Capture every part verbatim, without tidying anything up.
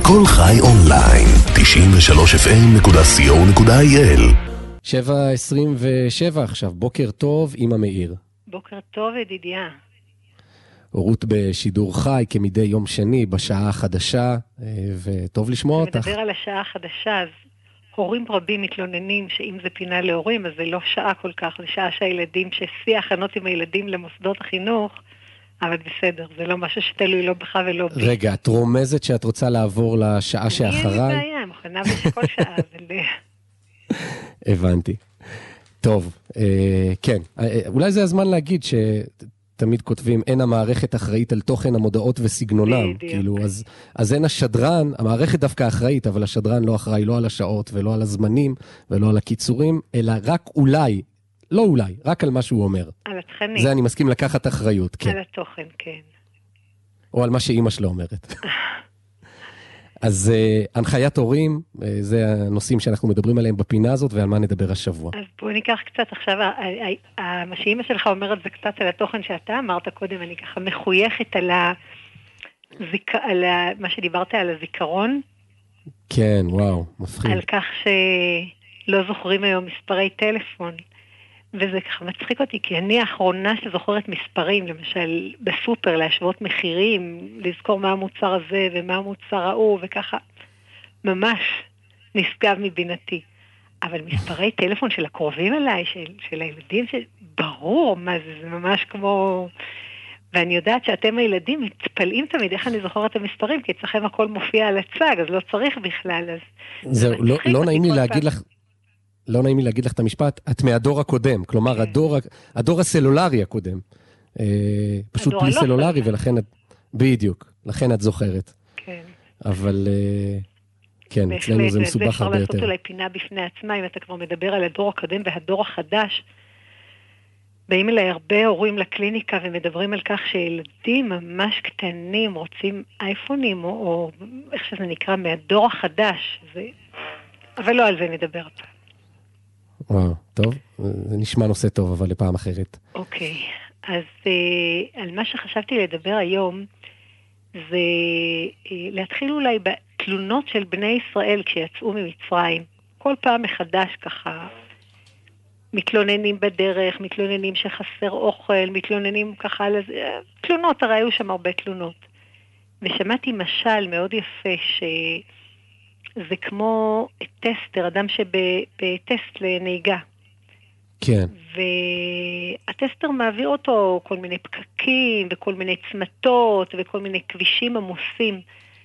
כל חי אונליין, תשעים ושלוש אף אם נקודה סי או נקודה איי אל. שבע עשרים ושבע עכשיו, בוקר טוב, אמא מאיר. בוקר טוב, ידידיה. רות בשידור חי כמדי יום שני בשעה החדשה, וטוב לשמוע אותך. מדבר על השעה החדשה, אז הורים רבים מתלוננים שאם זה פינה להורים, אז זה לא שעה כל כך, זה שעה שהילדים, ששיא הכנות עם הילדים למוסדות החינוך, אבל בסדר, זה לא משהו שתלוי לא בך ולא בי. רגע, את רומזת שאת רוצה לעבור לשעה שאחריי? אני אין לי בעיה, מוכנה בכל שעה, אבל... הבנתי. טוב, אה, כן, אה, אולי זה הזמן להגיד שתמיד כותבים, אין המערכת אחראית על תוכן המודעות וסגנונם, בדיוק. כאילו, אז, אז אין השדרן, המערכת דווקא אחראית, אבל השדרן לא אחראי לא על השעות ולא על הזמנים ולא על הקיצורים, אלא רק אולי, לא אולי, רק על מה שהוא אומר. על התכנים. זה אני מסכים לקחת אחריות, כן. על התוכן, כן. או על מה שאימא שלו אומרת. אז uh, הנחיית הורים, uh, זה הנושאים שאנחנו מדברים עליהם בפינה הזאת, ועל מה נדבר השבוע. אז בואו ניקח קצת עכשיו, מה שאימא שלך אומרת זה קצת על התוכן שאתה אמרת קודם, אני ככה מחויכת על, הזיק... על ה... מה שדיברת על הזיכרון. כן, וואו, מפחיד. על כך שלא זוכרים היום מספרי טלפון. וזה ככה מצחיק אותי, כי אני האחרונה שזוכרת מספרים, למשל בסופר, להשוות מחירים, לזכור מה המוצר הזה ומה המוצר ההוא, וככה ממש נשגב מבינתי. אבל מספרי טלפון של הקרובים אליי, של, של הילדים, שברור מה זה, זה ממש כמו... ואני יודעת שאתם הילדים מתפלאים תמיד איך אני זוכרת את המספרים, כי אצלכם הכל מופיע על הצג, אז לא צריך בכלל. אז זה לא, לא נעים לי להגיד לך... לא נעים לי להגיד לך את המשפט, את מהדור הקודם, כלומר, כן. הדור, הדור הסלולרי הקודם. אה, פשוט בלי לא סלולרי, סלולרי. ולכן את, בדיוק, לכן את זוכרת. כן. אבל, אה, כן, אצלנו זה מסובך הרבה יותר. זה אפשר לעשות אולי פינה בפני עצמה, אם אתה כבר מדבר על הדור הקודם והדור החדש. באים אליי הרבה הורים לקליניקה ומדברים על כך שילדים ממש קטנים רוצים אייפונים, או, או איך שזה נקרא, מהדור החדש. זה... אבל לא על זה נדבר פעם. וואו, טוב, זה נשמע נושא טוב, אבל לפעם אחרת. אוקיי, אז uh, על מה שחשבתי לדבר היום, זה uh, להתחיל אולי בתלונות של בני ישראל כשיצאו ממצרים. כל פעם מחדש ככה, מתלוננים בדרך, מתלוננים שחסר אוכל, מתלוננים ככה על זה, תלונות, הרי היו שם הרבה תלונות. ושמעתי משל מאוד יפה ש... זה כמו טסטר, אדם שבטסט לנהיגה. כן. והטסטר מעביר אותו כל מיני פקקים וכל מיני צמתות וכל מיני כבישים עמוסים.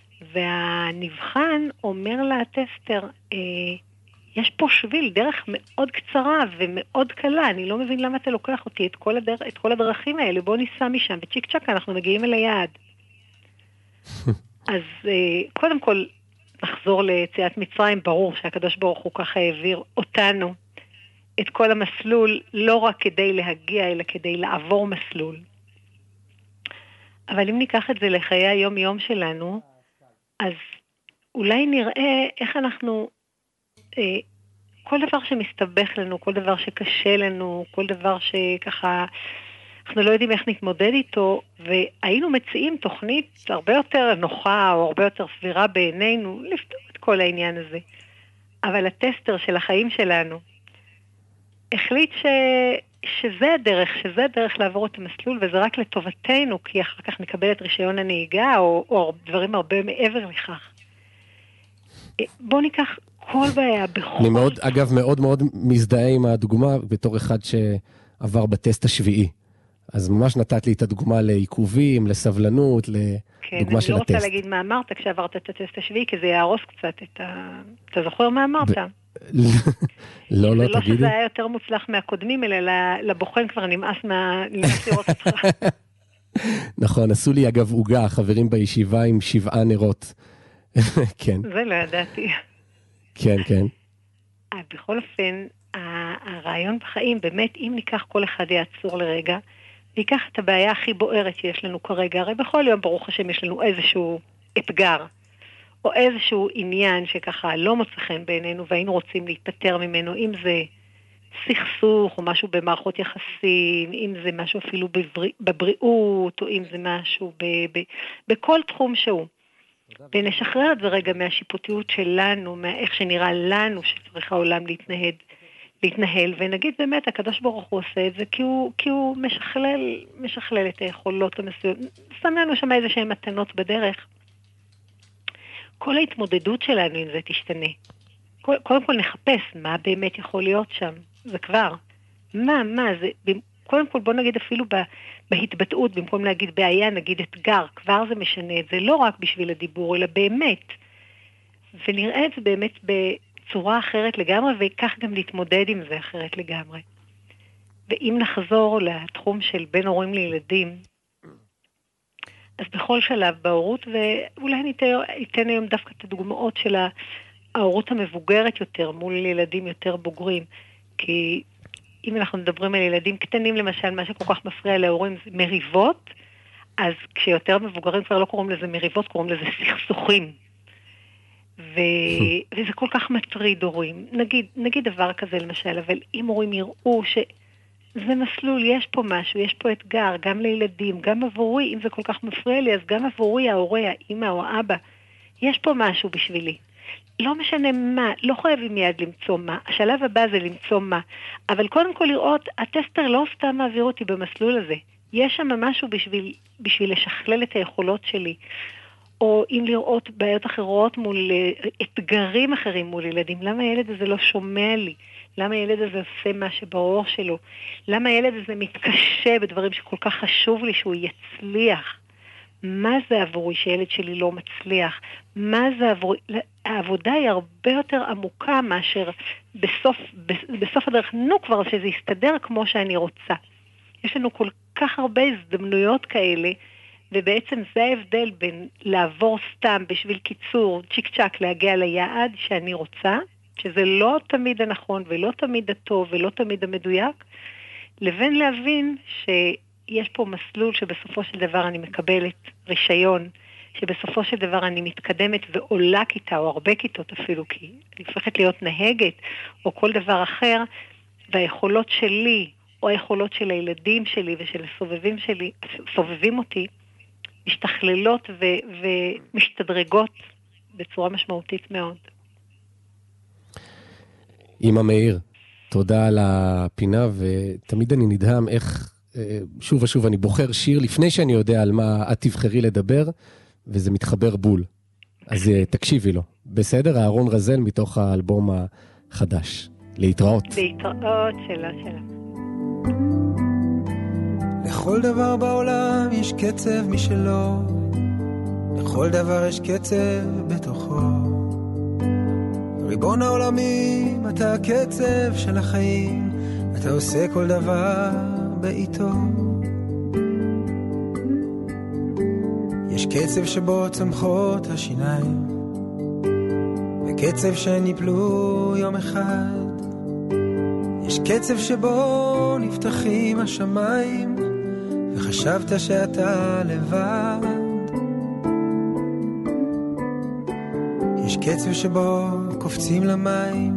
והנבחן אומר לטסטר, אה, יש פה שביל, דרך מאוד קצרה ומאוד קלה, אני לא מבין למה אתה לוקח אותי את כל, הדר... את כל הדרכים האלה, בוא ניסע משם, בצ'יק צ'ק אנחנו מגיעים אל היעד. אז אה, קודם כל, נחזור ליציאת מצרים, ברור שהקדוש ברוך הוא ככה העביר אותנו את כל המסלול, לא רק כדי להגיע, אלא כדי לעבור מסלול. אבל אם ניקח את זה לחיי היום יום שלנו, אז אולי נראה איך אנחנו, אה, כל דבר שמסתבך לנו, כל דבר שקשה לנו, כל דבר שככה, אנחנו לא יודעים איך נתמודד איתו, והיינו מציעים תוכנית הרבה יותר נוחה, או הרבה יותר סבירה בעינינו, לפתור את כל העניין הזה. אבל הטסטר של החיים שלנו, החליט ש... שזה הדרך, שזה הדרך לעבור את המסלול, וזה רק לטובתנו, כי אחר כך נקבל את רישיון הנהיגה, או, או דברים הרבה מעבר לכך. בואו ניקח כל בעיה בכל... אני מאוד, אגב, מאוד מאוד מזדהה עם הדוגמה, בתור אחד שעבר בטסט השביעי. אז ממש נתת לי את הדוגמה לעיכובים, לסבלנות, לדוגמה של הטסט. כן, אני לא רוצה להגיד מה אמרת כשעברת את הטסט השביעי, כי זה יהרוס קצת את ה... אתה זוכר מה אמרת? לא, לא, תגידי. זה לא שזה היה יותר מוצלח מהקודמים, אלא לבוחן כבר נמאס לראות אותך. נכון, עשו לי אגב עוגה, חברים בישיבה עם שבעה נרות. כן. זה לא ידעתי. כן, כן. בכל אופן, הרעיון בחיים, באמת, אם ניקח כל אחד יעצור לרגע, ניקח את הבעיה הכי בוערת שיש לנו כרגע, הרי בכל יום ברוך השם יש לנו איזשהו אתגר, או איזשהו עניין שככה לא מוצא חן בעינינו, והיינו רוצים להתפטר ממנו, אם זה סכסוך, או משהו במערכות יחסים, אם זה משהו אפילו בבריא, בבריאות, או אם זה משהו ב, ב, בכל תחום שהוא. ונשחרר את זה רגע מהשיפוטיות שלנו, מאיך שנראה לנו שצריך העולם להתנהל, להתנהל, ונגיד באמת הקדוש ברוך הוא עושה את זה, כי הוא, כי הוא משכלל, משכלל את היכולות המסוימות, שם לנו שם איזה שהן מתנות בדרך. כל ההתמודדות שלנו עם זה תשתנה. קודם כל נחפש מה באמת יכול להיות שם, זה כבר. מה, מה, זה, קודם כל בוא נגיד אפילו בהתבטאות, במקום להגיד בעיה, נגיד אתגר, כבר זה משנה את זה, לא רק בשביל הדיבור, אלא באמת. ונראה את זה באמת בצורה אחרת לגמרי, וכך גם להתמודד עם זה אחרת לגמרי. ואם נחזור לתחום של בין הורים לילדים, אז בכל שלב בהורות, ואולי ניתן היום דווקא את הדוגמאות של ההורות המבוגרת יותר, מול ילדים יותר בוגרים, כי אם אנחנו מדברים על ילדים קטנים, למשל, מה שכל כך מפריע להורים זה מריבות, אז כשיותר מבוגרים כבר לא קוראים לזה מריבות, קוראים לזה סכסוכים. ו... וזה כל כך מטריד הורים. נגיד, נגיד דבר כזה למשל, אבל אם הורים יראו שזה מסלול, יש פה משהו, יש פה אתגר, גם לילדים, גם עבורי, אם זה כל כך מפריע לי, אז גם עבורי, ההורה, האמא או האבא, יש פה משהו בשבילי. לא משנה מה, לא חייבים מיד למצוא מה, השלב הבא זה למצוא מה, אבל קודם כל לראות, הטסטר לא סתם מעביר אותי במסלול הזה, יש שם משהו בשביל, בשביל לשכלל את היכולות שלי, או אם לראות בעיות אחרות מול אתגרים אחרים מול ילדים, למה הילד הזה לא שומע לי, למה הילד הזה עושה מה שבראש שלו, למה הילד הזה מתקשה בדברים שכל כך חשוב לי שהוא יצליח, מה זה עבורי שילד שלי לא מצליח? מה זה עבורי? העבודה היא הרבה יותר עמוקה מאשר בסוף, בסוף הדרך, נו כבר שזה יסתדר כמו שאני רוצה. יש לנו כל כך הרבה הזדמנויות כאלה, ובעצם זה ההבדל בין לעבור סתם בשביל קיצור, צ'יק צ'ק להגיע ליעד שאני רוצה, שזה לא תמיד הנכון ולא תמיד הטוב ולא תמיד המדויק, לבין להבין ש... יש פה מסלול שבסופו של דבר אני מקבלת רישיון, שבסופו של דבר אני מתקדמת ועולה כיתה, או הרבה כיתות אפילו, כי אני הופכת להיות נהגת, או כל דבר אחר, והיכולות שלי, או היכולות של הילדים שלי ושל הסובבים שלי, סובבים אותי, משתכללות ו- ומשתדרגות בצורה משמעותית מאוד. אמא מאיר, תודה על הפינה, ותמיד אני נדהם איך שוב ושוב אני בוחר שיר לפני שאני יודע על מה את תבחרי לדבר, וזה מתחבר בול. אז תקשיבי לו. בסדר? אהרון רזל מתוך האלבום החדש. להתראות. להתראות, שאלה, שאלה. לכל דבר בעולם יש קצב משלו, לכל דבר יש קצב בתוכו. ריבון העולמים, אתה הקצב של החיים, אתה עושה כל דבר בעיתו. יש קצב שבו צמחות השיניים, וקצב שניפלו יום אחד. יש קצב שבו נפתחים השמיים, וחשבת שאתה לבד. יש קצב שבו קופצים למים,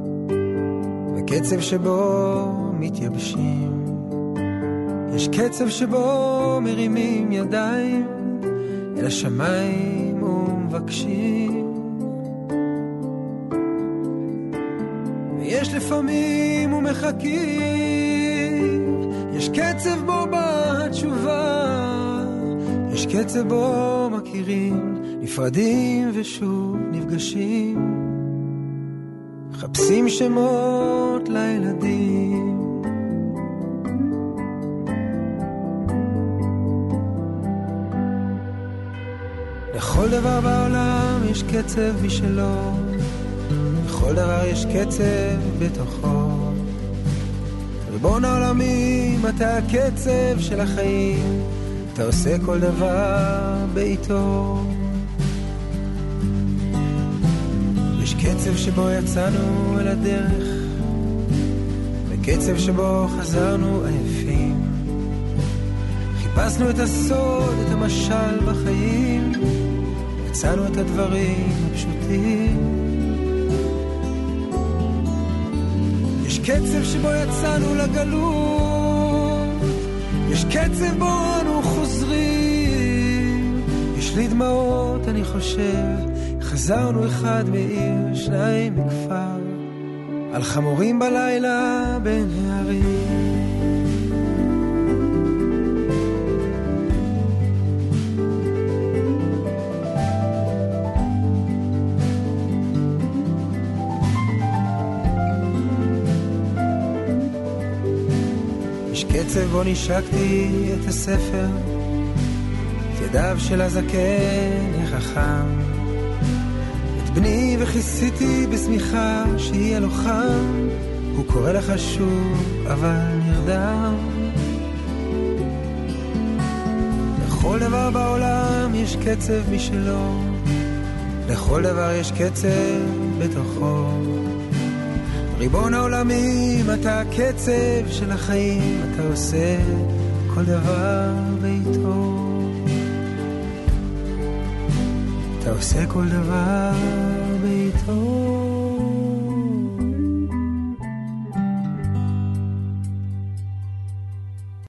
וקצב שבו מתייבשים. יש קצב שבו מרימים ידיים אל השמיים ומבקשים. ויש לפעמים ומחכים, יש קצב בו בתשובה, יש קצב בו מכירים, נפרדים ושוב נפגשים, מחפשים שמות לילדים. לכל דבר בעולם יש קצב משלו, לכל דבר יש קצב בתוכו. ריבון העולמים, אתה הקצב של החיים, אתה עושה כל דבר בעיתו. יש קצב שבו יצאנו אל הדרך, וקצב שבו חזרנו עייפים. חיפשנו את הסוד, את המשל בחיים, יצאנו את הדברים הפשוטים. יש קצב שבו יצאנו לגלות, יש קצב בו אנו חוזרים, יש לי דמעות, אני חושב, חזרנו אחד מעיר, שניים מכפר, על חמורים בלילה בין הערים. יש קצב בו נשקתי את הספר, את ידיו של הזקן החכם, את בני וכיסיתי בשמיכה שיהיה לו חם, הוא קורא לך שוב אבל נרדם. לכל דבר בעולם יש קצב משלו, לכל דבר יש קצב בתוכו. ריבון העולמים, אתה הקצב של החיים, אתה עושה כל דבר בעיתו, אתה עושה כל דבר בעיתו.